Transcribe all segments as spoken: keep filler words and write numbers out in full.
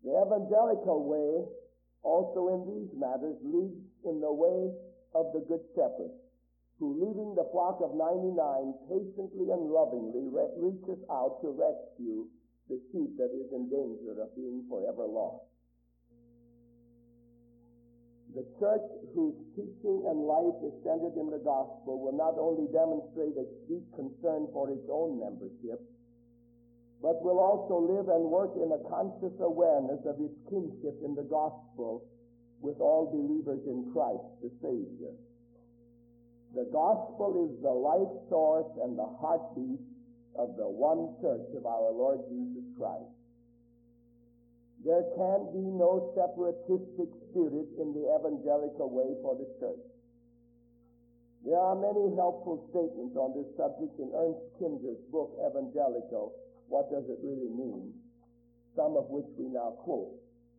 The evangelical way also in these matters leads in the way of the Good Shepherd, who, leaving the flock of ninety-nine, patiently and lovingly re- reaches out to rescue the sheep that is in danger of being forever lost. The church whose teaching and life is centered in the gospel will not only demonstrate a deep concern for its own membership, but will also live and work in a conscious awareness of its kinship in the gospel with all believers in Christ, the Savior. The gospel is the life source and the heartbeat of the one church of our Lord Jesus Christ. There can be no separatistic spirit in the evangelical way for the church. There are many helpful statements on this subject in Ernst Kinder's book, Evangelical. What does it really mean? Some of which we now quote.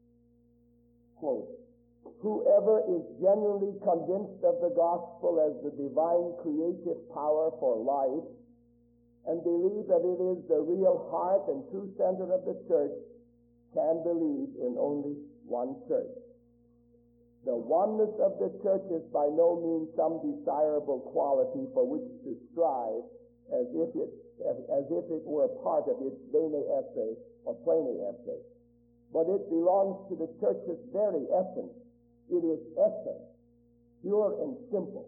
Quote, whoever is genuinely convinced of the gospel as the divine creative power for life and believe that it is the real heart and true center of the church can believe in only one church. The oneness of the church is by no means some desirable quality for which to strive as if it as, as if it were a part of its bene esse or plane esse. But it belongs to the church's very essence. It is essence, pure and simple.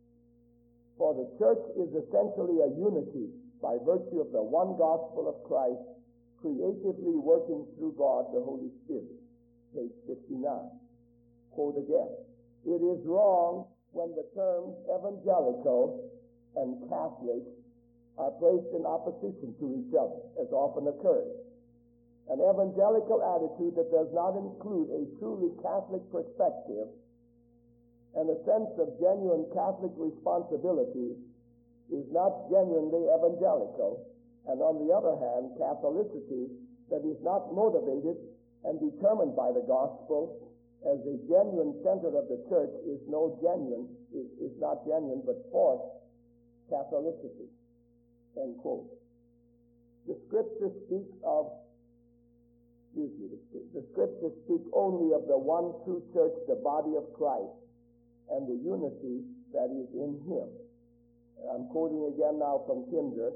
For the church is essentially a unity by virtue of the one gospel of Christ, creatively working through God the Holy Spirit. Page fifty-nine. Quote again. It is wrong when the terms evangelical and Catholic are placed in opposition to each other, as often occurs. An evangelical attitude that does not include a truly Catholic perspective and a sense of genuine Catholic responsibility is not genuinely evangelical, and on the other hand, Catholicity that is not motivated and determined by the gospel as a genuine center of the church is no genuine, is, is not genuine, but forced Catholicity. End quote. The scripture speaks of, excuse me, the, the scriptures speak only of the one true church, the body of Christ, and the unity that is in him. I'm quoting again now from Kinder.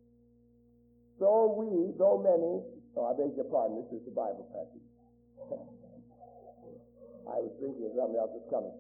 So we, though many, oh, I beg your pardon, this is the Bible passage. I was thinking of something else that's coming.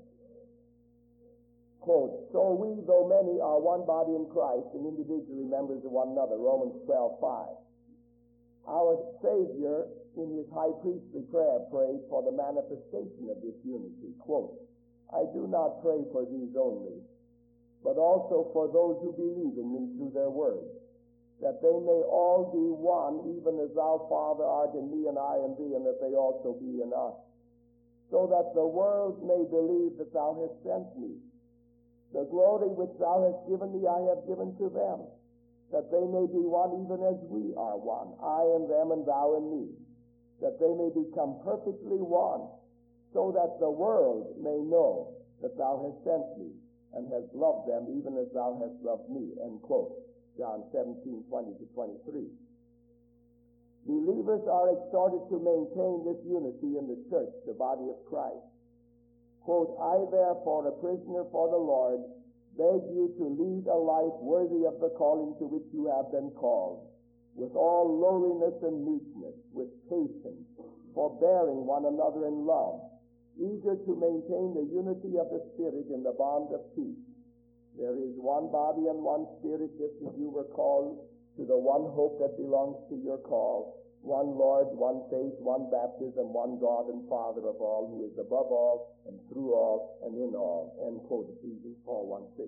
Quote, so we, though many, are one body in Christ and individually members of one another, Romans twelve five. Our Savior, in his high priestly prayer, prayed for the manifestation of this unity. Quote, I do not pray for these only, but also for those who believe in me through their word, that they may all be one, even as thou, Father, art in me and I in thee, and that they also be in us, so that the world may believe that thou hast sent me. The glory which thou hast given me I have given to them, that they may be one even as we are one, I and them and thou and me, that they may become perfectly one, so that the world may know that thou hast sent me and hast loved them even as thou hast loved me. End quote. John seventeen twenty to twenty-three. Believers are exhorted to maintain this unity in the church, the body of Christ. Quote, I therefore, a prisoner for the Lord, beg you to lead a life worthy of the calling to which you have been called, with all lowliness and meekness, with patience, forbearing one another in love, eager to maintain the unity of the Spirit in the bond of peace. There is one body and one Spirit, just as you were called to the one hope that belongs to your call, one Lord, one faith, one baptism, one God and Father of all, who is above all and through all and in all. End quote, Ephesians four one six.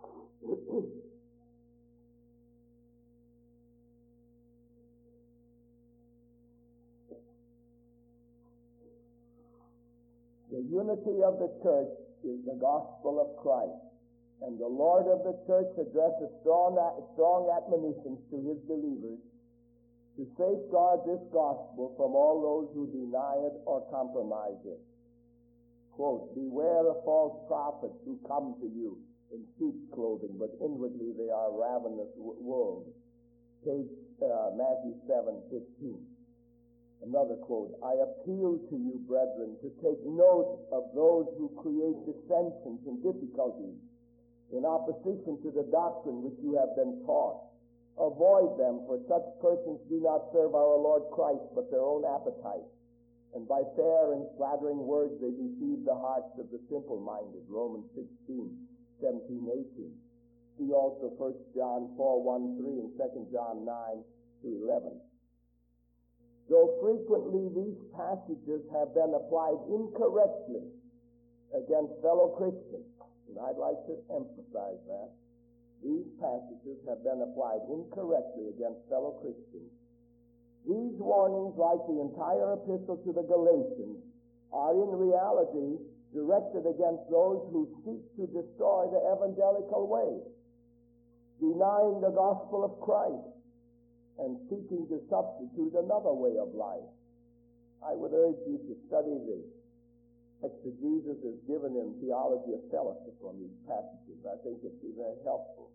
The unity of the church is the gospel of Christ, and the Lord of the church addresses strong, strong admonitions to his believers to safeguard this gospel from all those who deny it or compromise it. Quote, beware of false prophets who come to you in sheep's clothing, but inwardly they are ravenous wolves. Page uh, Matthew seven fifteen. And Another quote, I appeal to you, brethren, to take note of those who create dissensions and difficulties in opposition to the doctrine which you have been taught. Avoid them, for such persons do not serve our Lord Christ, but their own appetite. And by fair and flattering words they deceive the hearts of the simple-minded. Romans sixteen, seventeen, eighteen. See also First John four, one, three and Second John nine to eleven. Though frequently these passages have been applied incorrectly against fellow Christians, and I'd like to emphasize that, these passages have been applied incorrectly against fellow Christians. These warnings, like the entire epistle to the Galatians, are in reality directed against those who seek to destroy the evangelical way, denying the gospel of Christ and seeking to substitute another way of life. I would urge you to study the exegesis is given in Theology of Fellowship on these passages. I think it'd be very helpful.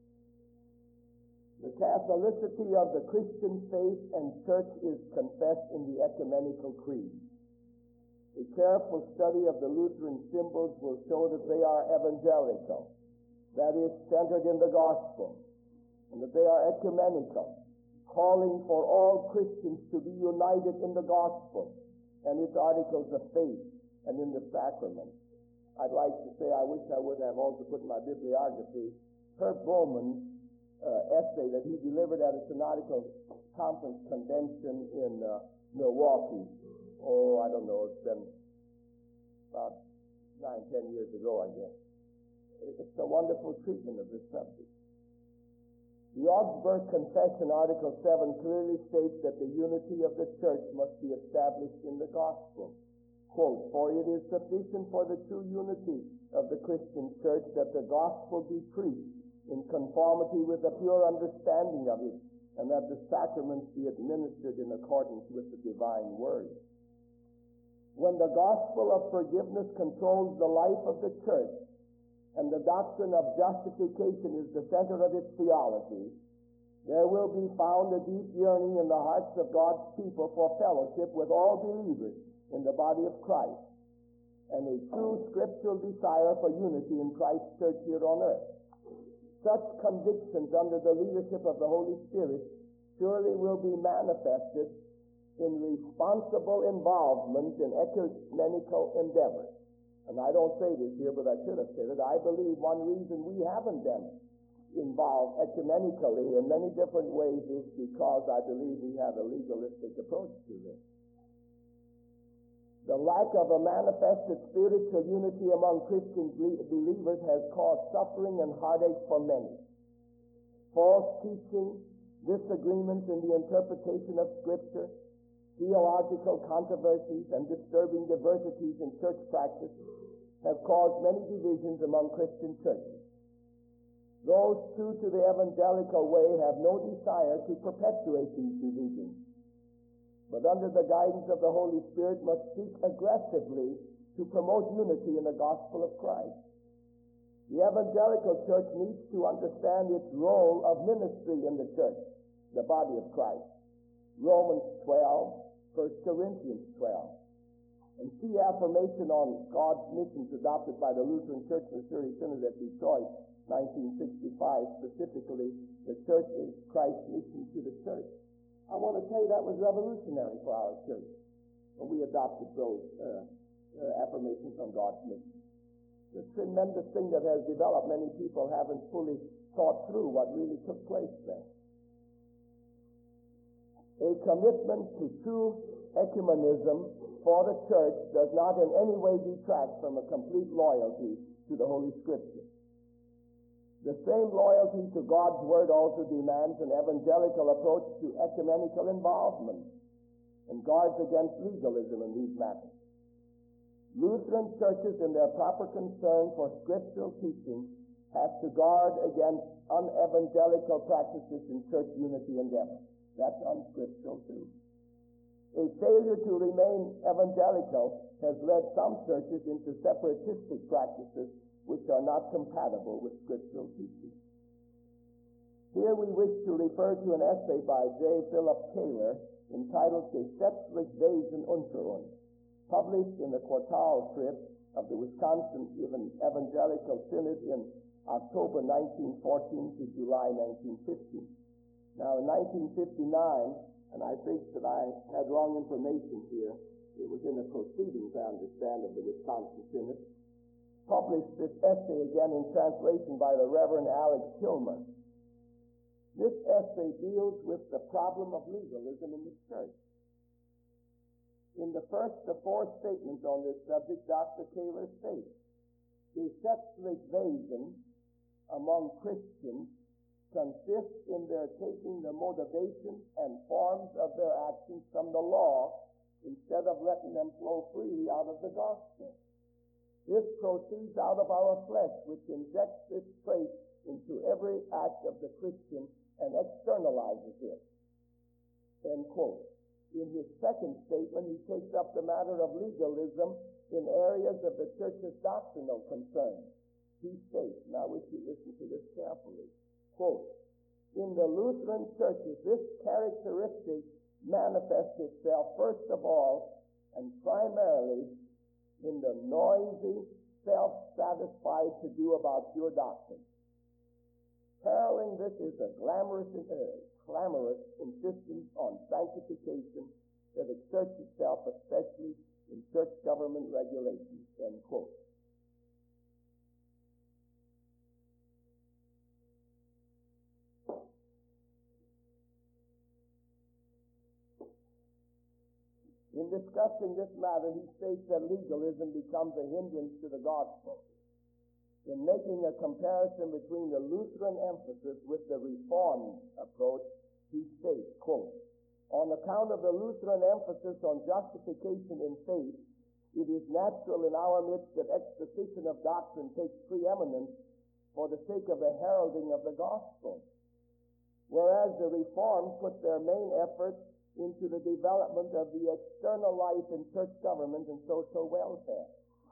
The Catholicity of the Christian faith and church is confessed in the Ecumenical Creed. A careful study of the Lutheran symbols will show that they are evangelical, that is, centered in the gospel, and that they are ecumenical, calling for all Christians to be united in the gospel and its articles of faith and in the sacraments. I'd like to say, I wish I would have also put in my bibliography Herb Bowman's uh, essay that he delivered at a synodical conference convention in uh, Milwaukee. Oh, I don't know, it's been about nine, ten years ago, I guess. It's a wonderful treatment of this subject. The Augsburg Confession, Article seven, clearly states that the unity of the church must be established in the gospel. Quote, for it is sufficient for the true unity of the Christian church that the gospel be preached in conformity with the pure understanding of it, and that the sacraments be administered in accordance with the divine word. When the gospel of forgiveness controls the life of the church, and the doctrine of justification is the center of its theology, there will be found a deep yearning in the hearts of God's people for fellowship with all believers in the body of Christ, and a true scriptural desire for unity in Christ's church here on earth. Such convictions under the leadership of the Holy Spirit surely will be manifested in responsible involvement in ecumenical endeavors. And I don't say this here, but I should have said it. I believe one reason we haven't been involved ecumenically in many different ways is because I believe we have a legalistic approach to this. The lack of a manifested spiritual unity among Christian believers has caused suffering and heartache for many. False teaching, disagreements in the interpretation of Scripture, theological controversies, and disturbing diversities in church practice have caused many divisions among Christian churches. Those true to the evangelical way have no desire to perpetuate these divisions, but under the guidance of the Holy Spirit must seek aggressively to promote unity in the gospel of Christ. The evangelical church needs to understand its role of ministry in the church, the body of Christ. Romans twelve, First Corinthians twelve. And see affirmation on God's missions adopted by the Lutheran Church Missouri Synod at Detroit, nineteen sixty-five, specifically, the church is Christ's mission to the church. I want to tell you that was revolutionary for our church when we adopted those uh, uh, affirmations on God's mission. It's a tremendous thing that has developed. Many people haven't fully thought through what really took place there. A commitment to true ecumenism for the church does not in any way detract from a complete loyalty to the Holy Scripture. The same loyalty to God's Word also demands an evangelical approach to ecumenical involvement and guards against legalism in these matters. Lutheran churches, in their proper concern for scriptural teaching, have to guard against unevangelical practices in church unity endeavor. That's unscriptural too. A failure to remain evangelical has led some churches into separatistic practices which are not compatible with scriptural teaching. Here we wish to refer to an essay by J. Philip Taylor entitled Gesetzlich Wesen Unterung, published in the Quartalschrift of the Wisconsin Evangelical Synod in October nineteen fourteen to July nineteen fifteen. Now, in nineteen fifty-nine, and I think that I had wrong information here, it was in the proceedings, I understand, of the Wisconsin Synod, published this essay again in translation by the Reverend Alex Kilmer. This essay deals with the problem of legalism in the church. In the first of four statements on this subject, Doctor Kaler states, Gesetzlich Wesen among Christians consists in their taking the motivation and forms of their actions from the law instead of letting them flow freely out of the gospel. This proceeds out of our flesh, which injects this trait into every act of the Christian and externalizes it. End quote. In his second statement, he takes up the matter of legalism in areas of the church's doctrinal concerns. He states, and I wish you listen to this carefully, quote, in the Lutheran churches, this characteristic manifests itself first of all and primarily in the noisy, self-satisfied to-do about pure doctrine. Paralleling this is a glamorous, uh, clamorous insistence on sanctification that exerts itself especially in church government regulations, end quote. In discussing this matter, he states that legalism becomes a hindrance to the gospel. In making a comparison between the Lutheran emphasis with the Reformed approach, he states, quote, on account of the Lutheran emphasis on justification in faith, it is natural in our midst that exposition of doctrine takes preeminence for the sake of the heralding of the gospel, whereas the Reformed put their main effort into the development of the external life in church government and social welfare.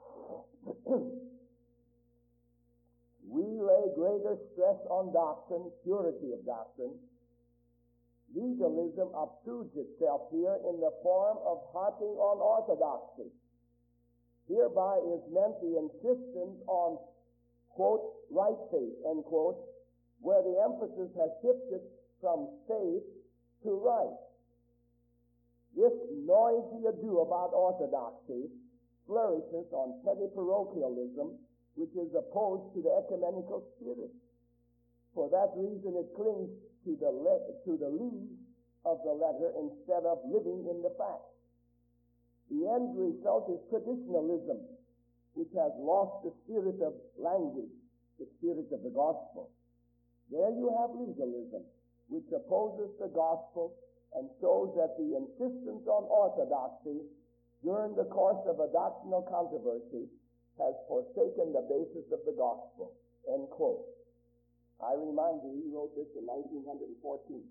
We lay greater stress on doctrine, purity of doctrine. Legalism obtrudes itself here in the form of harping on orthodoxy. Hereby is meant the insistence on, quote, right faith, end quote, where the emphasis has shifted from faith to right. This noisy ado about orthodoxy flourishes on petty parochialism, which is opposed to the ecumenical spirit. For that reason, it clings to the le- to the leaves of the letter instead of living in the facts. The end result is traditionalism, which has lost the spirit of language, the spirit of the gospel. There you have legalism, which opposes the gospel and shows that the insistence on orthodoxy during the course of a doctrinal controversy has forsaken the basis of the gospel, end quote. I remind you, he wrote this in nineteen fourteen.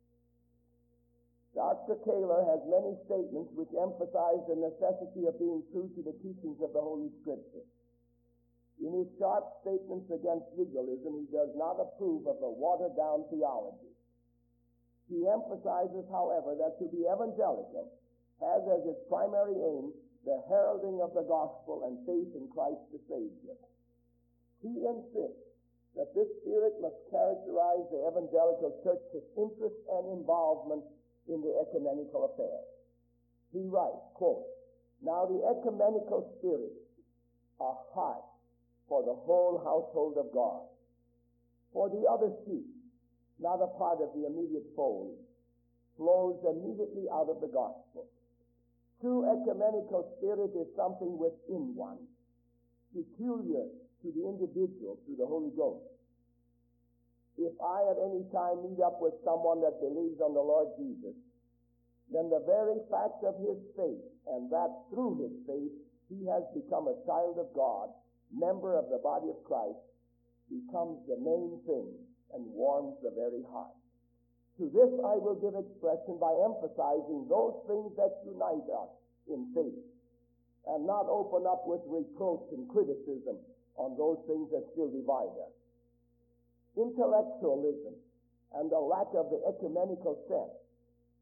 Doctor Kaler has many statements which emphasize the necessity of being true to the teachings of the Holy Scripture. In his sharp statements against legalism, he does not approve of a watered-down theology. He emphasizes, however, that to be evangelical has as its primary aim the heralding of the gospel and faith in Christ the Savior. He insists that this spirit must characterize the evangelical church's interest and involvement in the ecumenical affair. He writes, quote, now the ecumenical spirit, a heart for the whole household of God, for the other sheep, not a part of the immediate fold, flows immediately out of the gospel. True ecumenical spirit is something within one, peculiar to the individual through the Holy Ghost. If I at any time meet up with someone that believes on the Lord Jesus, then the very fact of his faith, and that through his faith he has become a child of God, member of the body of Christ, becomes the main thing and warms the very heart. To this I will give expression by emphasizing those things that unite us in faith, and not open up with reproach and criticism on those things that still divide us. Intellectualism and the lack of the ecumenical sense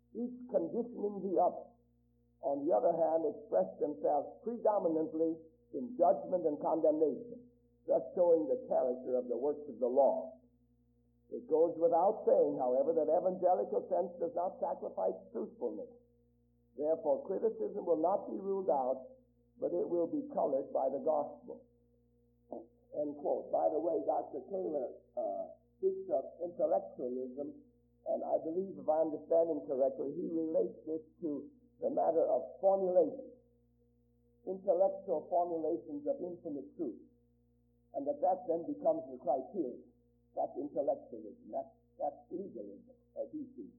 each conditioning the other, on the other hand, express themselves predominantly in judgment and condemnation, thus showing the character of the works of the law. It goes without saying, however, that evangelical sense does not sacrifice truthfulness. Therefore, criticism will not be ruled out, but it will be colored by the gospel. End quote. By the way, Doctor Taylor uh, speaks of intellectualism, and I believe, if I understand him correctly, he relates this to the matter of formulation, intellectual formulations of infinite truth, and that that then becomes the criteria. That's intellectualism. That's, that's legalism, as he sees.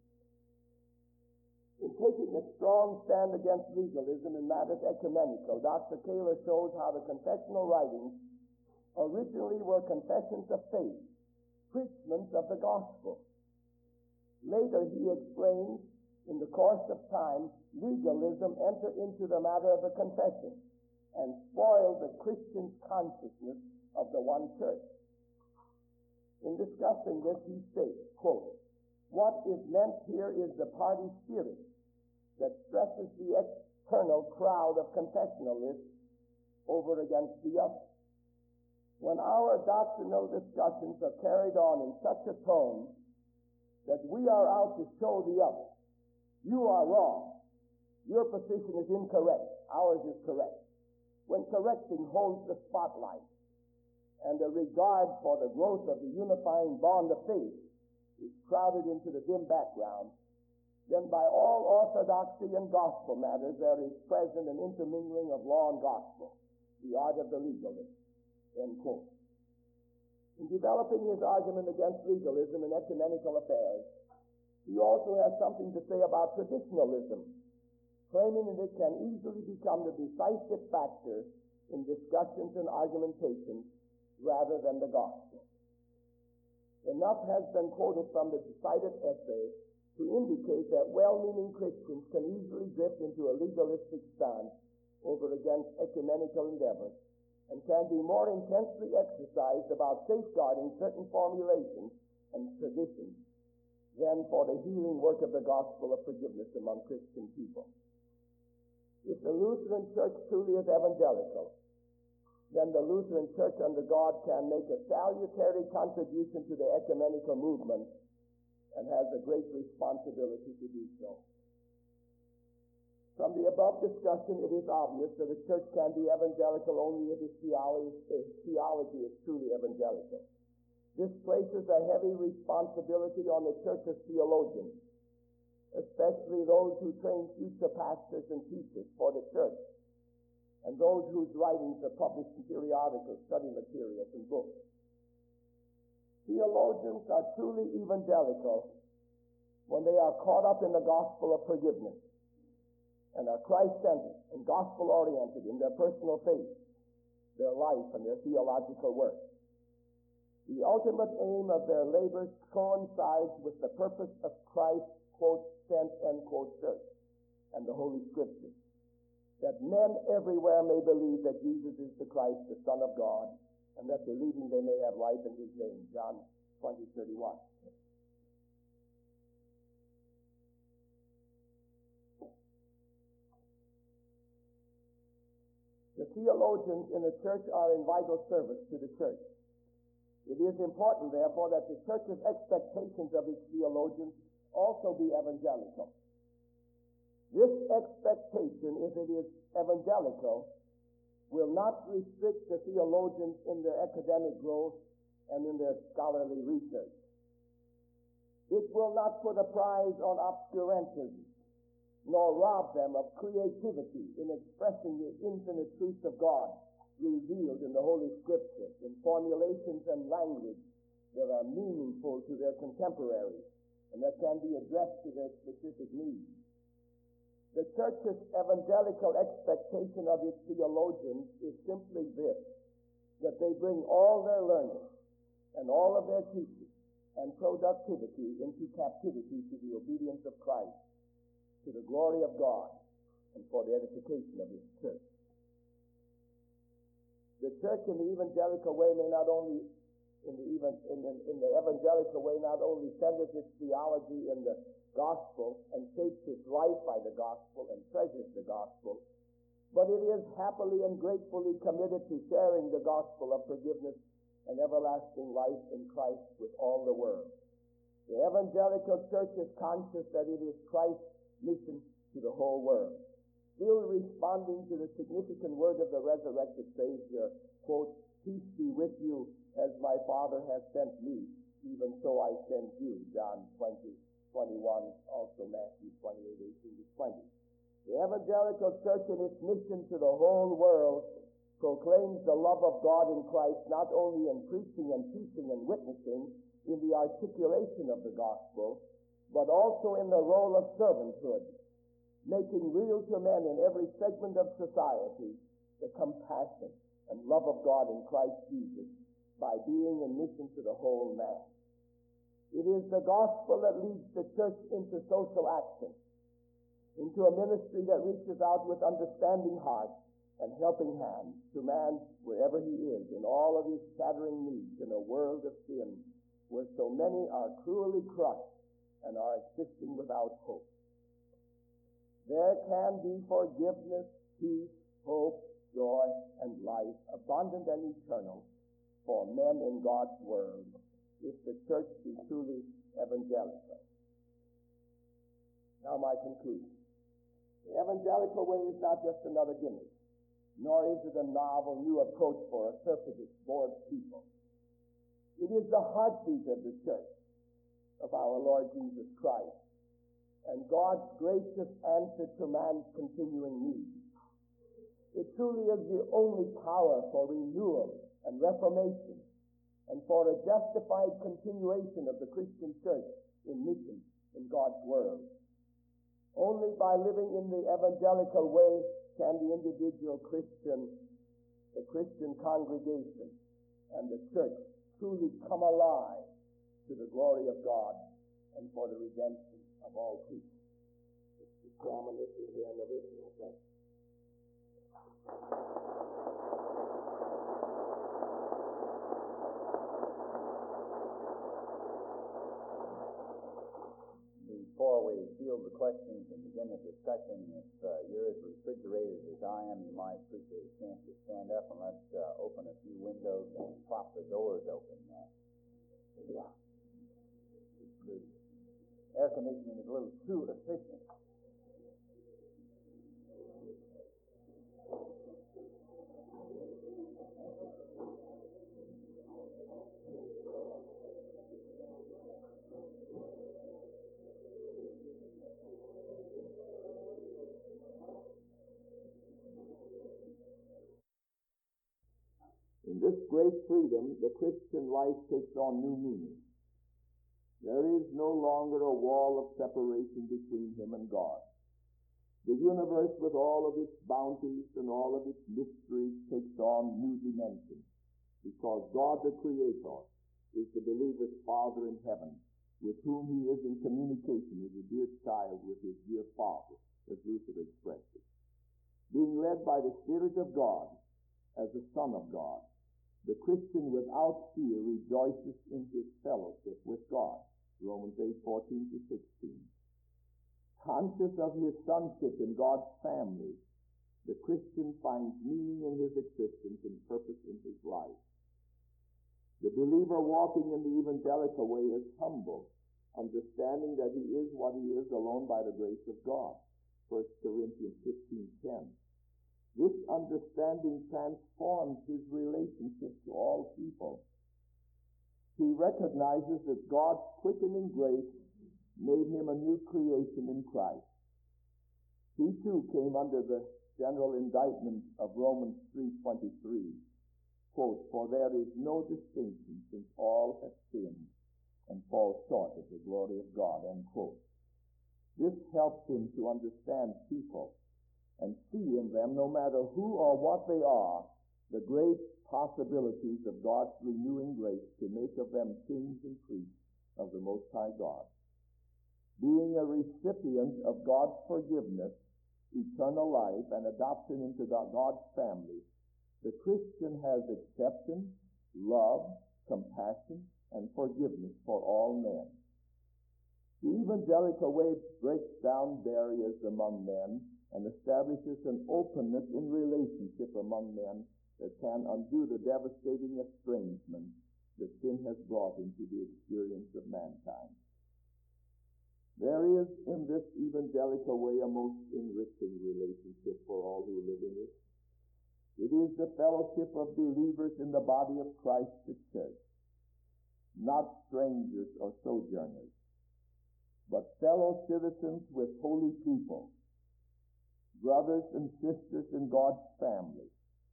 In taking a strong stand against legalism in matters ecumenical, Doctor Taylor shows how the confessional writings originally were confessions of faith, preachments of the gospel. Later, he explains, in the course of time, legalism entered into the matter of the confession and spoiled the Christian's consciousness of the one church. In discussing this, he states, quote, "What is meant here is the party spirit that stresses the external crowd of confessionalists over against the other. When our doctrinal discussions are carried on in such a tone that we are out to show the other, you are wrong, your position is incorrect, ours is correct, when correcting holds the spotlight, and the regard for the growth of the unifying bond of faith is crowded into the dim background, then by all orthodoxy and gospel matters there is present an intermingling of law and gospel, the art of the legalist." End quote. In developing his argument against legalism in ecumenical affairs, he also has something to say about traditionalism, claiming that it can easily become the decisive factor in discussions and argumentations rather than the gospel. Enough has been quoted from the decided essay to indicate that well-meaning Christians can easily drift into a legalistic stance over against ecumenical endeavors and can be more intensely exercised about safeguarding certain formulations and traditions than for the healing work of the gospel of forgiveness among Christian people. If the Lutheran Church truly is evangelical, then the Lutheran Church under God can make a salutary contribution to the ecumenical movement and has a great responsibility to do so. From the above discussion, it is obvious that a church can be evangelical only if its theology, its theology is truly evangelical. This places a heavy responsibility on the church's theologians, especially those who train future pastors and teachers for the church, and those whose writings are published in periodicals, study materials, and books. Theologians are truly evangelical when they are caught up in the gospel of forgiveness and are Christ-centered and gospel-oriented in their personal faith, their life, and their theological work. The ultimate aim of their labors coincides with the purpose of Christ's, quote, sent, end quote, church and the Holy Scriptures, that men everywhere may believe that Jesus is the Christ, the Son of God, and that believing they may have life in his name. John twenty thirty-one. The theologians in the church are in vital service to the church. It is important, therefore, that the church's expectations of its theologians also be evangelical. This expectation, if it is evangelical, will not restrict the theologians in their academic growth and in their scholarly research. It will not put a prize on obscurantism, nor rob them of creativity in expressing the infinite truth of God revealed in the Holy Scriptures in formulations and language that are meaningful to their contemporaries and that can be addressed to their specific needs. The church's evangelical expectation of its theologians is simply this, that they bring all their learning and all of their teaching and productivity into captivity to the obedience of Christ, to the glory of God, and for the edification of his church. The church in the evangelical way may not only, in the, even, in, in, in the evangelical way, not only centers its theology in the gospel and shapes his life by the gospel and treasures the gospel, but it is happily and gratefully committed to sharing the gospel of forgiveness and everlasting life in Christ with all the world. The evangelical church is conscious that it is Christ's mission to the whole world. Still responding to the significant word of the resurrected Savior, quote, "Peace be with you, as my Father has sent me, even so I send you," John twenty, twenty-one, also Matthew twenty-eight, eighteen to twenty. The evangelical church in its mission to the whole world proclaims the love of God in Christ not only in preaching and teaching and witnessing, in the articulation of the gospel, but also in the role of servanthood, making real to men in every segment of society the compassion and love of God in Christ Jesus by being in mission to the whole man. It is the gospel that leads the church into social action, into a ministry that reaches out with understanding heart and helping hands to man wherever he is in all of his shattering needs in a world of sin where so many are cruelly crushed and are existing without hope. There can be forgiveness, peace, hope, joy, and life, abundant and eternal, for men in God's world, if the church be truly evangelical. Now my conclusion. The evangelical way is not just another gimmick, nor is it a novel new approach for a surfeited, bored people. It is the heartbeat of the church of our Lord Jesus Christ and God's gracious answer to man's continuing needs. It truly is the only power for renewal and reformation and for a justified continuation of the Christian church in mission in God's world. Only by living in the evangelical way can the individual Christian, the Christian congregation, and the church truly come alive to the glory of God and for the redemption of all people. Mister Chairman, this is the end of it. Thank you. Before we field the questions and begin the discussion, if uh, you're as refrigerated as I am, you might appreciate a chance to stand up and let's uh, open a few windows and prop the doors open. Uh, yeah. The air conditioning is a little too efficient. In this great freedom, the Christian life takes on new meaning. There is no longer a wall of separation between him and God. The universe, with all of its bounties and all of its mysteries, takes on new dimensions, because God the Creator is the believer's Father in heaven, with whom he is in communication as a dear child with his dear Father, as Luther expressed it. Being led by the Spirit of God as a Son of God, the Christian without fear rejoices in his fellowship with God. Romans eight, fourteen to sixteen. Conscious of his sonship in God's family, the Christian finds meaning in his existence and purpose in his life. The believer walking in the evangelical way is humble, understanding that he is what he is alone by the grace of God. First Corinthians fifteen ten. This understanding transforms his relationship to all people. He recognizes that God's quickening grace made him a new creation in Christ. He too came under the general indictment of Romans three twenty-three. Quote, "For there is no distinction, since all have sinned and fall short of the glory of God," end quote. This helps him to understand people and see in them, no matter who or what they are, the great possibilities of God's renewing grace to make of them kings and priests of the Most High God. Being a recipient of God's forgiveness, eternal life, and adoption into God's family, the Christian has acceptance, love, compassion, and forgiveness for all men. The evangelical way breaks down barriers among men and establishes an openness in relationship among men that can undo the devastating estrangement that sin has brought into the experience of mankind. There is in this evangelical way a most enriching relationship for all who live in it. It is the fellowship of believers in the body of Christ, the church, not strangers or sojourners, but fellow citizens with holy people, brothers and sisters in God's family,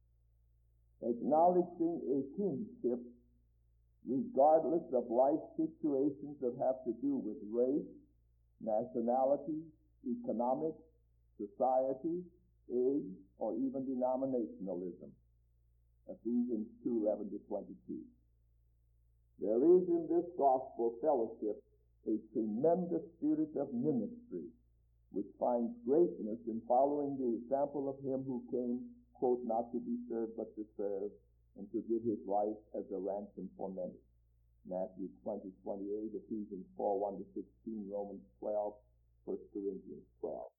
acknowledging a kinship regardless of life situations that have to do with race, nationality, economics, society, age, or even denominationalism. Ephesians two, eleven to twenty-two. There is in this gospel fellowship a tremendous spirit of ministry, which finds greatness in following the example of him who came, quote, not to be served, but to serve, and to give his life as a ransom for many. Matthew twenty, twenty-eight, Ephesians four, one to sixteen, Romans twelve, First Corinthians twelve.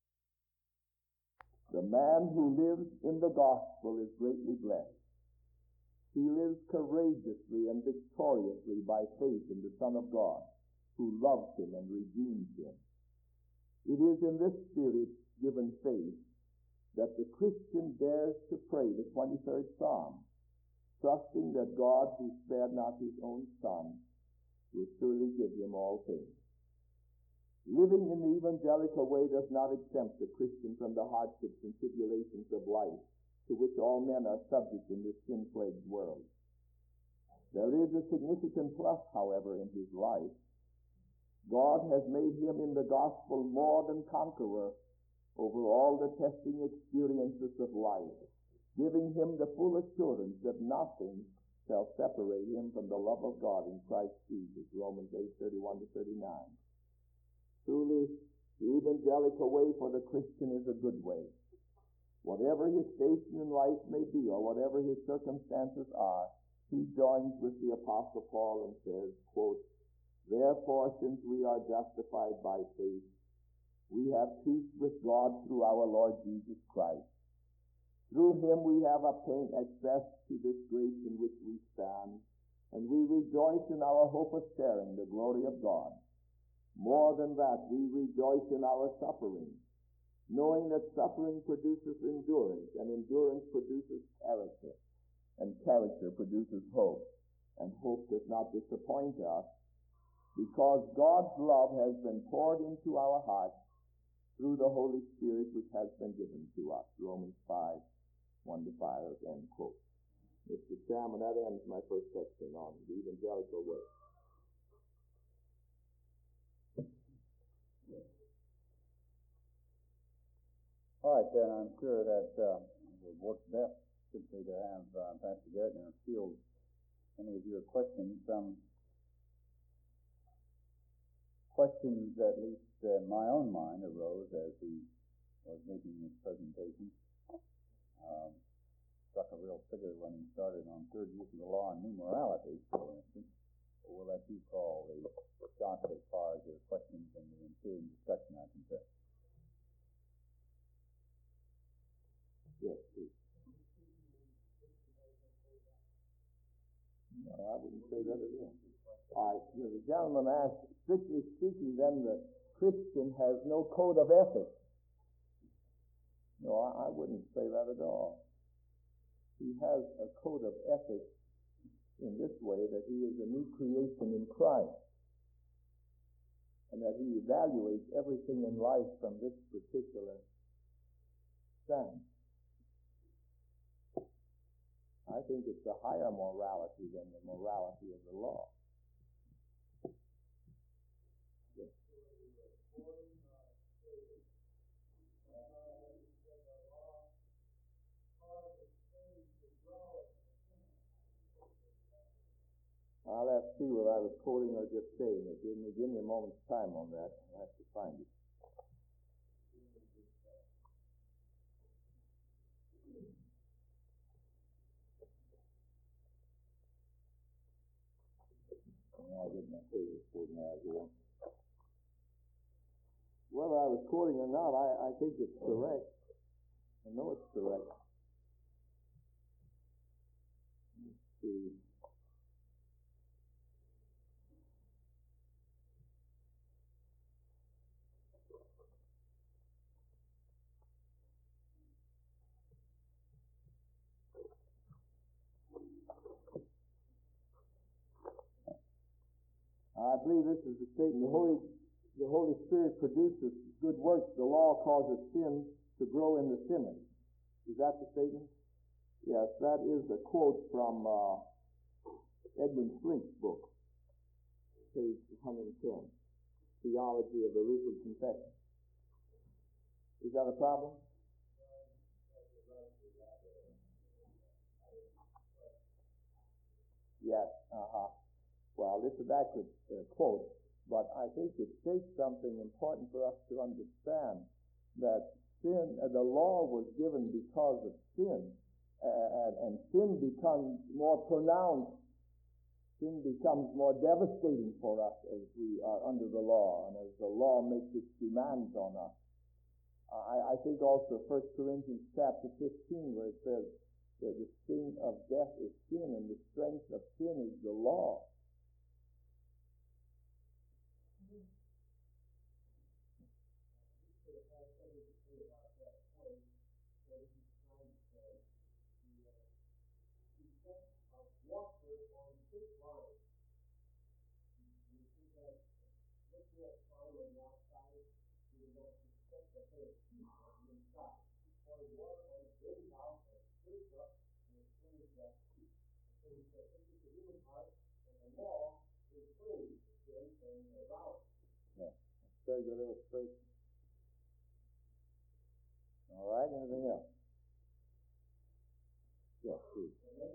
The man who lives in the gospel is greatly blessed. He lives courageously and victoriously by faith in the Son of God, who loves him and redeems him. It is in this spirit given faith that the Christian dares to pray the twenty-third Psalm, trusting that God, who spared not his own Son, will surely give him all things. Living in the evangelical way does not exempt the Christian from the hardships and tribulations of life to which all men are subject in this sin-plagued world. There is a significant plus, however, in his life. God has made him in the gospel more than conqueror over all the testing experiences of life, giving him the full assurance that nothing shall separate him from the love of God in Christ Jesus, Romans eight, thirty-one to thirty-nine. Truly, the evangelical way for the Christian is a good way. Whatever his station in life may be, or whatever his circumstances are, he joins with the Apostle Paul and says, quote, therefore, since we are justified by faith, we have peace with God through our Lord Jesus Christ. Through him we have obtained access to this grace in which we stand, and we rejoice in our hope of sharing the glory of God. More than that, we rejoice in our suffering, knowing that suffering produces endurance, and endurance produces character, and character produces hope, and hope does not disappoint us, because God's love has been poured into our hearts through the Holy Spirit which has been given to us. Romans five, one to five, end quote. Mister Chairman, that ends my first section on the evangelical way. All right, then, I'm sure that uh, it would work best simply to have uh, Pastor Gardner field any of your questions. Some questions, at least in my own mind, arose as he was making his presentation. Um, struck a real figure when he started on third use of the law and numerality, for instance. We'll let you call the shots as far as your questions and the ensuing discussion are concerned. Yes, please. No, I wouldn't say that at all. All right, you know, the gentleman asked, strictly speaking, then the Christian has no code of ethics. No, I, I wouldn't say that at all. He has a code of ethics in this way, that he is a new creation in Christ, and that he evaluates everything in life from this particular stance. I think it's a higher morality than the morality of the law. Yes. I'll have to see whether I was quoting or just saying it. Give me, give me a moment's time on that. I'll have to find it. I'll get my paper straightened out here. Whether I was quoting or not, I, I think it's correct. I know it's correct. Let's see. I believe this is the statement. The Holy, the Holy Spirit produces good works. The law causes sin to grow in the sinner. Is that the statement? Yes, that is a quote from uh, Edmund Flink's book, page one hundred ten, Theology of the Lutheran Confession. Is that a problem? Yes, uh-huh. Well, it's an accurate uh, quote, but I think it states something important for us to understand, that sin, uh, the law was given because of sin, uh, and, and sin becomes more pronounced. Sin becomes more devastating for us as we are under the law, and as the law makes its demands on us. Uh, I, I think also First Corinthians chapter fifteen, where it says that the sting of death is sin, and the strength of sin is the law. Yeah, very good illustration. All right, anything else? Yes, please.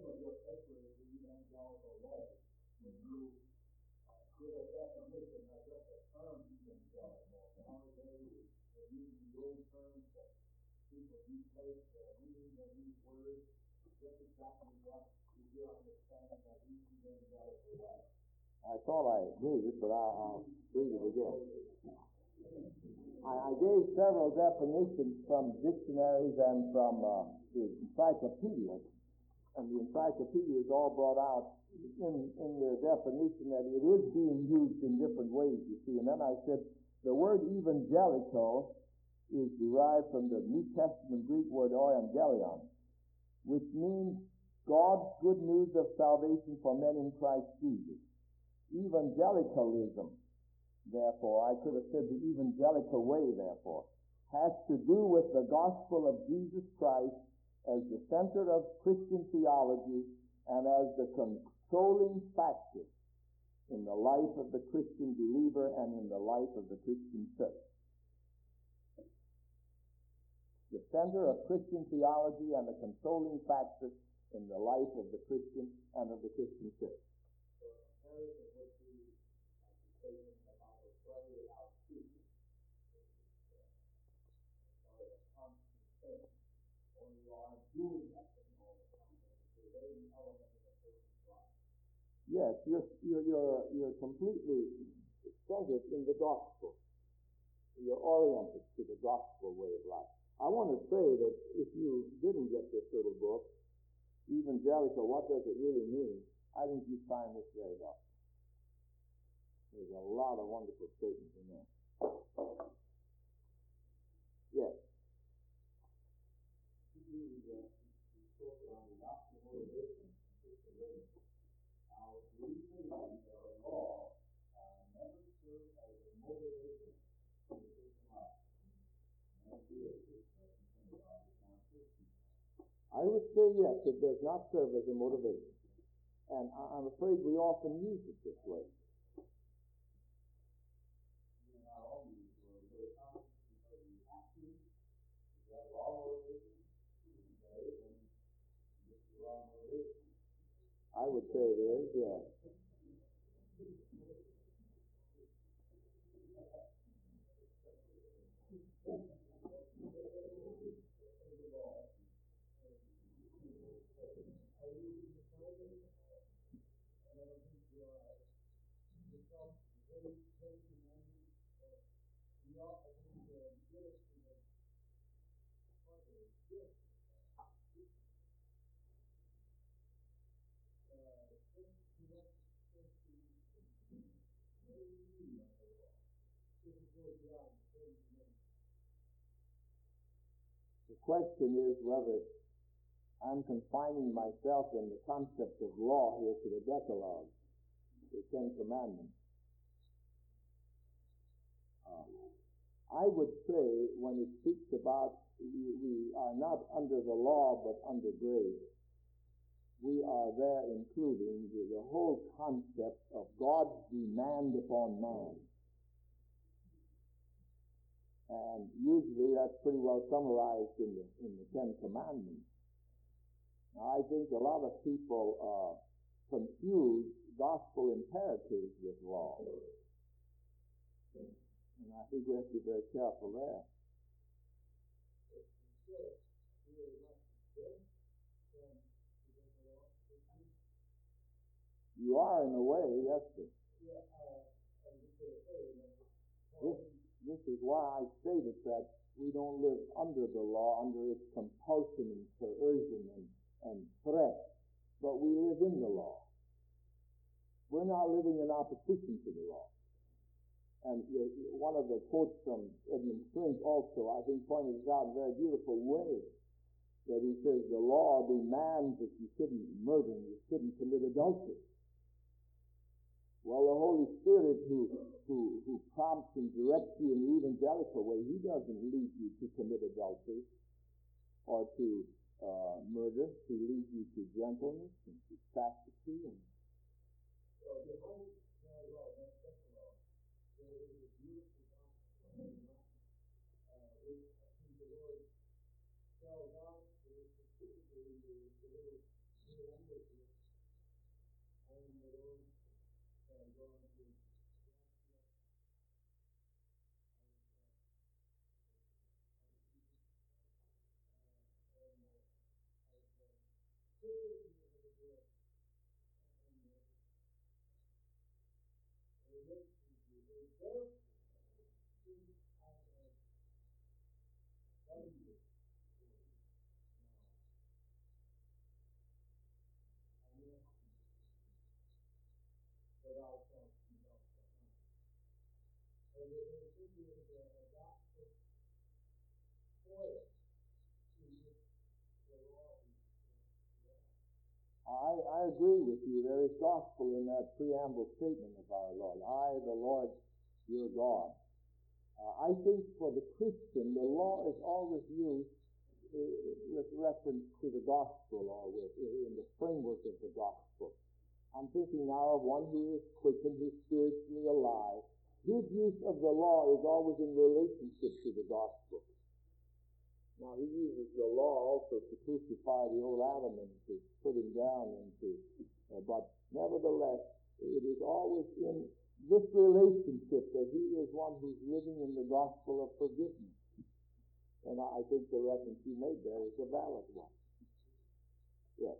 I thought I gave it, but I, I'll read it again. I, I gave several definitions from dictionaries and from uh, the encyclopedia, and the encyclopedia is all brought out in, in the definition that it is being used in different ways, you see. And then I said the word evangelical is derived from the New Testament Greek word euangelion, which means God's good news of salvation for men in Christ Jesus. Evangelicalism, therefore, I could have said the evangelical way, therefore, has to do with the gospel of Jesus Christ as the center of Christian theology and as the controlling factor in the life of the Christian believer and in the life of the Christian church. The center of Christian theology and the controlling factor in the life of the Christian and of the Christian church. Yes, you're, you're, you're, you're completely centered in the gospel. You're oriented to the gospel way of life. I want to say that if you didn't get this little book, Evangelical, what does it really mean? I think you'd find this very helpful. There's a lot of wonderful statements in there. Yes. I would say yes, it does not serve as a motivation. And I'm afraid we often use it this way. I would say it is, yes. The question is whether I'm confining myself in the concept of law here to the Decalogue, the Ten Commandments. Uh, I would say when it speaks about we, we are not under the law but under grace, we are there including the, the whole concept of God's demand upon man. And usually that's pretty well summarized in the in the Ten Commandments. Now, I think a lot of people uh, confuse gospel imperatives with law. And I think we have to be very careful there. You are in a way, yes, sir. This, this is why I stated that we don't live under the law, under its compulsion and coercion and, and threat, but we live in the law. We're not living in opposition to the law. And one of the quotes from Edmund Swink also, I think, pointed it out in a very beautiful way, that he says, the law demands that you shouldn't murder and you shouldn't commit adultery. Well, the Holy Spirit who, who, who prompts and directs you in the evangelical way, he doesn't lead you to commit adultery or to uh, murder. He leads you to gentleness and to chastity. And so behind that law, that second law, there is a beautiful gospel, uh, which I think the Lord tells us specifically in the, the little preamble here, and the Lord uh, going to I, I agree with you. There is gospel in that preamble statement of our Lord. I, the Lord, your God. Uh, I think for the Christian, the law is always used uh, with reference to the gospel or with, in the framework of the gospel. I'm thinking now of one who is quickened, who is spiritually alive. His use of the law is always in relationship to the gospel. Now, he uses the law also to crucify the old Adam and to put him down and to, uh, but nevertheless, it is always in this relationship that he is one who's living in the gospel of forgiveness. And I think the reference you made there is a valid one. Yes.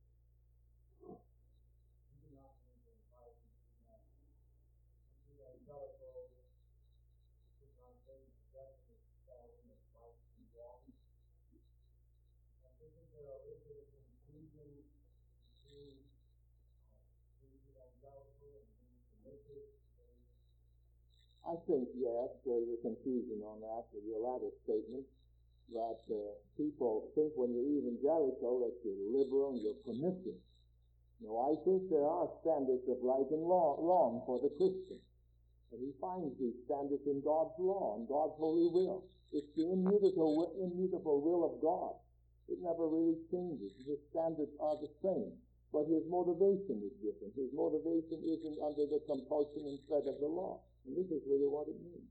I think, yes, there's a confusion on that with your latter statement, that uh, people think when you're evangelical that you're liberal and you're permissive. No, I think there are standards of right and law, wrong for the Christian. And he finds these standards in God's law and God's holy will. It's the immutable, immutable will of God. It never really changes. His standards are the same. But his motivation is different. His motivation isn't under the compulsion and threat of the law. And this is really what it means.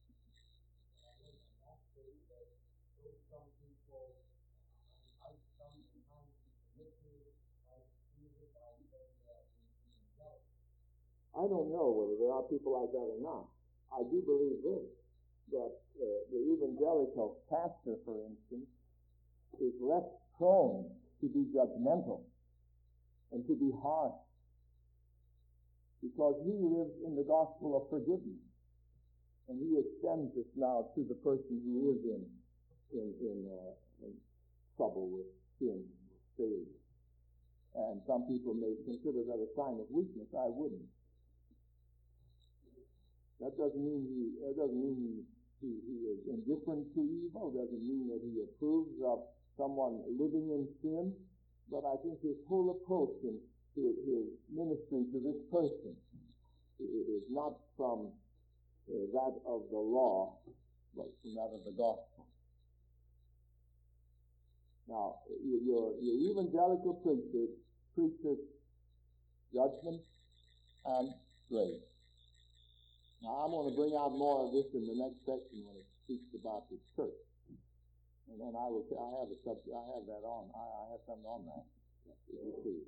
I don't know whether there are people like that or not. I do believe this, that uh, the evangelical pastor, for instance, is less prone to be judgmental and to be harsh, because he lives in the gospel of forgiveness, and he extends this now to the person who is in in, in, uh, in trouble with sin, with failure. And some people may consider that a sign of weakness. I wouldn't. That doesn't mean he, that doesn't mean he, he, he is indifferent to evil. Doesn't mean that he approves of someone living in sin. But I think his whole approach in his, his ministry to this person is not from uh, that of the law, but from that of the gospel. Now, your, your evangelical preacher preaches judgment and grace. Now, I'm going to bring out more of this in the next section when it speaks about the church. And then I will, I have a subject, I have that on, I, I have something on that. If you please.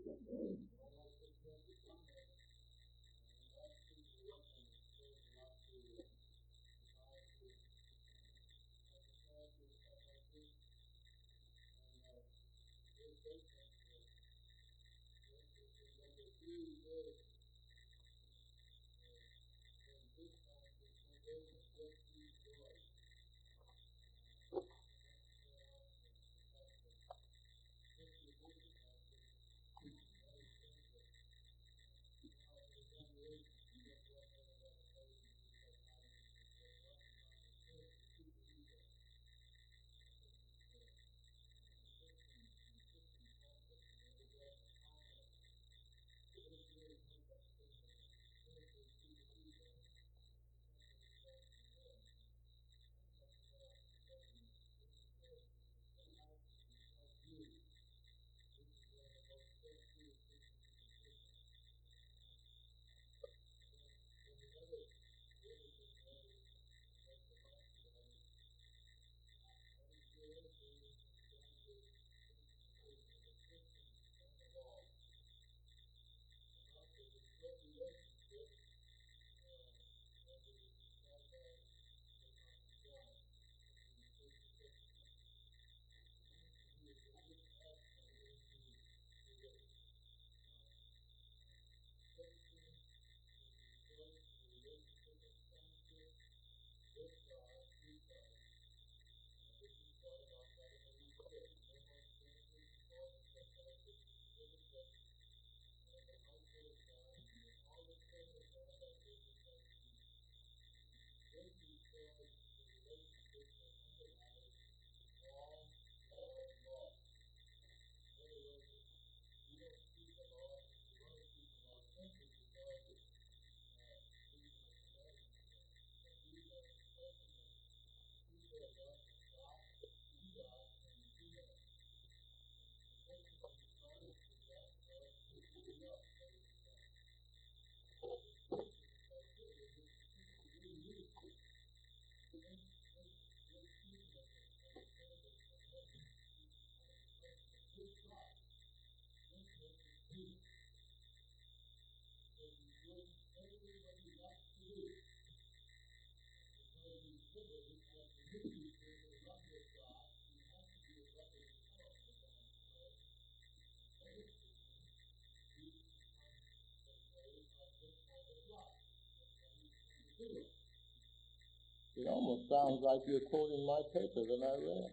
It almost sounds like you're quoting my paper that I read.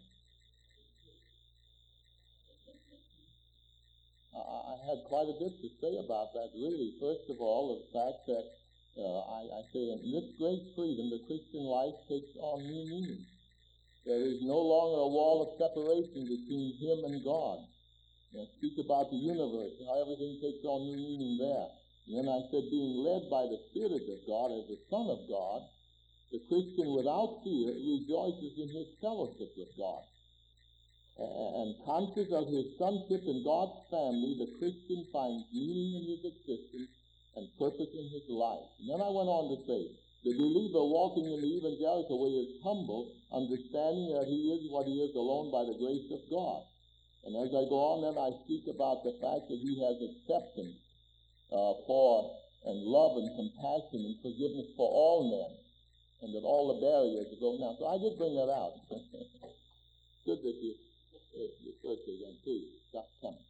I, I had quite a bit to say about that, really. First of all, the fact that uh, I, I say in this great freedom, the Christian life takes on new meaning. There is no longer a wall of separation between him and God. You know, speak about the universe, how everything takes on new meaning there. And then I said, being led by the Spirit of God as the Son of God, the Christian without fear rejoices in his fellowship with God. And conscious of his sonship in God's family, the Christian finds meaning in his existence and purpose in his life. And then I went on to say, the believer walking in the evangelical way is humble, understanding that he is what he is alone by the grace of God. And as I go on, then I speak about the fact that he has acceptance uh, for and love and compassion and forgiveness for all men, and that all the barriers are broken down. So I did bring that out. Good that you, uh, you search again, please. Stop coming.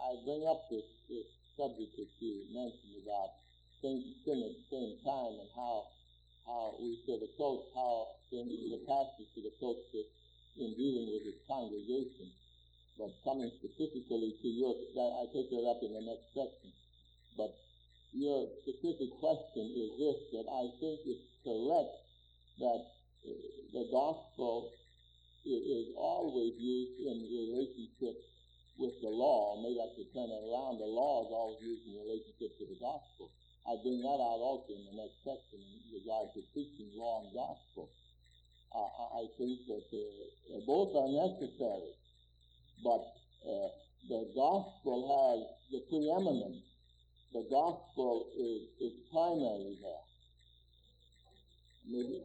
I bring up this, this subject that you mentioned about sin, sin at the same time and how how we should approach, how the pastor should approach this in dealing with his congregation. But coming specifically to your, I take that up in the next section. But your specific question is this, that I think it's correct that the gospel is always used in relationship with the law. Maybe I should turn it around. The law is always used in relationship to the gospel. I bring that out also in the next section in regard to preaching law and gospel. Uh, I think that uh, both are necessary, but uh, the gospel has the preeminence. The gospel is, is primary there. Maybe.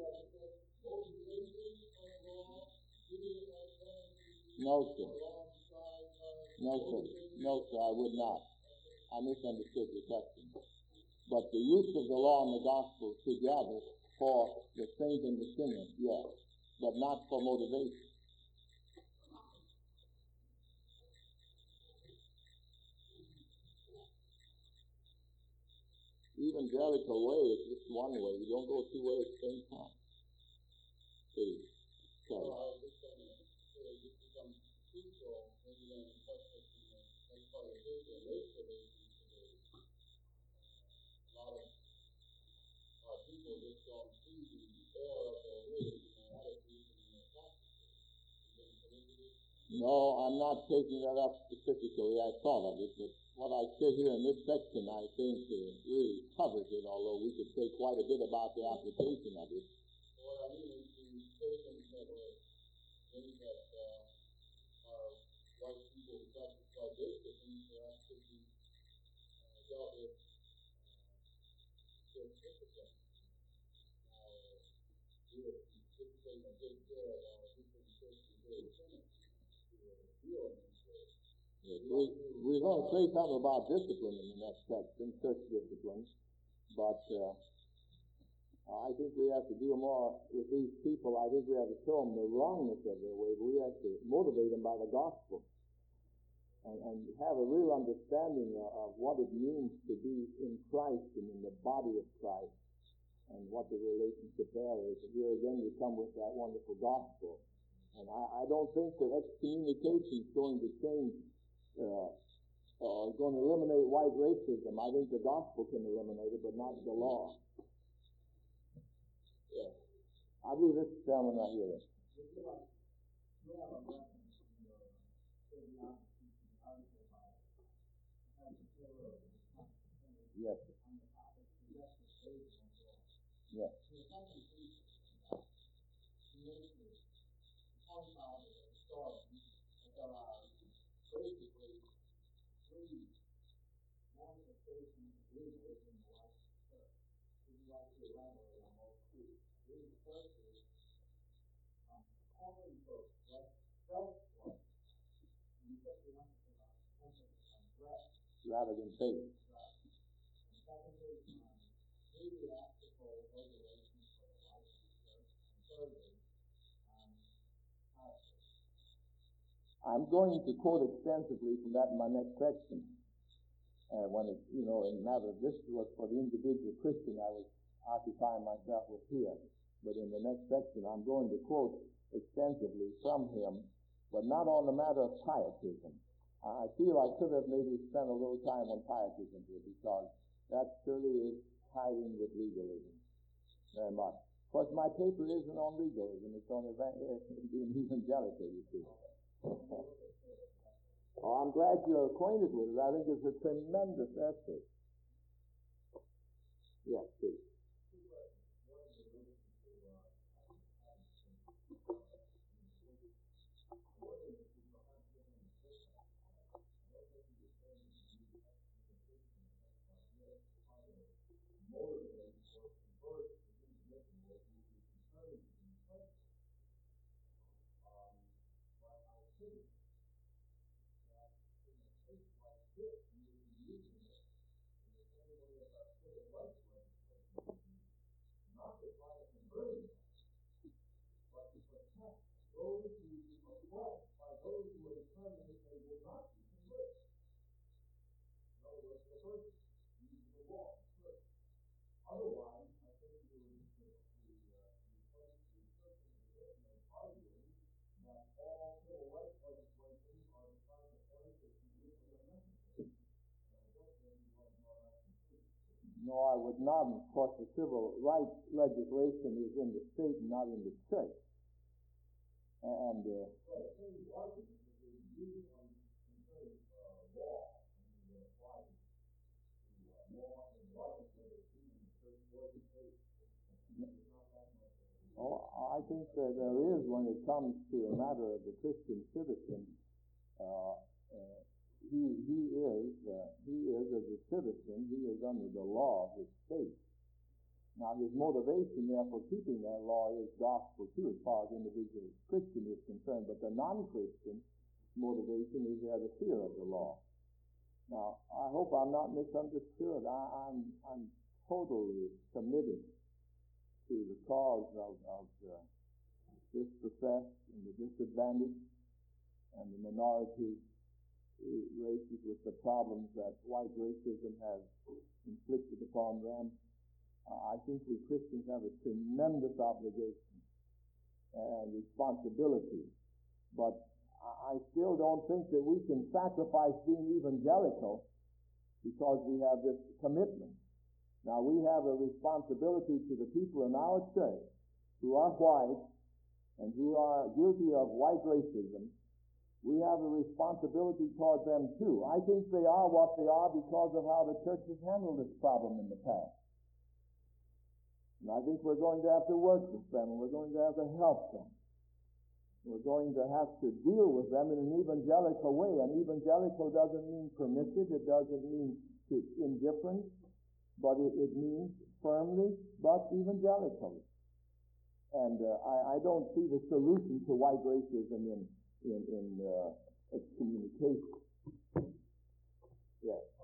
No, sir. No, sir. No, sir, I would not. I misunderstood your question. But the use of the law and the gospel together for the saint and the sinner, yes, but not for motivation. Evangelical way is just one way. You don't go two ways at the same time. See? Okay. Well, I was just going to say, this becomes crucial, maybe then in question as part of his or race relations today. A lot of our people just don't see the error of their ways and their attitudes and their practices. No, I'm not taking that up specifically. I thought of it, but what I said here in this section, I think, uh, really covers it, although we could say quite a bit about the application of it. What I mean is to say things that were things that uh, are white people who practice white racism perhaps could be uh, dealt with with discipline. Now, we would discipline or take care of our different Christian very sinners to deal in this way. Yes, we, we're going to say something about discipline in the next section, church discipline, but uh, I think we have to deal more with these people. I think we have to show them the wrongness of their way, but we have to motivate them by the gospel and, and have a real understanding of, of what it means to be in Christ and in the body of Christ and what the relationship there is. And here again we come with that wonderful gospel. And I, I don't think that excommunication is going to change Uh, uh, going to eliminate white racism. I think the gospel can eliminate it, but not the law. Yeah. I'll do this sermon right here. Yes. Yes. Basically, three manifestations of legalism in the life of the church. Would you like to elaborate on those two? The first is um, calling for self-love. And you put the emphasis on emphasis on breath rather than faith. Right. And secondly, um, ecclesiastical regulations for the life of the church. And thirdly, um, pastors. I'm going to quote extensively from that in my next section. Uh, when it, you know, in matter of this was for the individual Christian I was occupying myself with here. But in the next section, I'm going to quote extensively from him, but not on the matter of pietism. I feel I could have maybe spent a little time on pietism here, because that surely is tied in with legalism very much. Of course, my paper isn't on legalism; it's on being evangelical, you see. Oh, I'm glad you're acquainted with it. I think it's a tremendous essay. Yes, please. No, I would not. Of course, the civil rights legislation is in the state and not in the church. And uh, oh, I think that there is when it comes to a matter of the Christian citizen. Uh, uh, he he is uh, he is as a citizen. He is under the law of his state. Now, his motivation there for keeping that law is gospel too, as far as individual Christian is concerned. But the non-Christian motivation is there the fear of the law. Now, I hope I'm not misunderstood. I, I'm I'm totally committed to the cause of, of uh, dispossessed and the disadvantaged and the minority races with the problems that white racism has inflicted upon them. Uh, I think we Christians have a tremendous obligation and responsibility, but I still don't think that we can sacrifice being evangelical because we have this commitment. Now, we have a responsibility to the people in our church who are white and who are guilty of white racism. We have a responsibility toward them too. I think they are what they are because of how the church has handled this problem in the past. And I think we're going to have to work with them, and we're going to have to help them. We're going to have to deal with them in an evangelical way. And evangelical doesn't mean permissive. It doesn't mean indifferent. But it, it means firmly, but evangelically. And uh, I, I don't see the solution to white racism in, in, in uh, excommunication. Yes.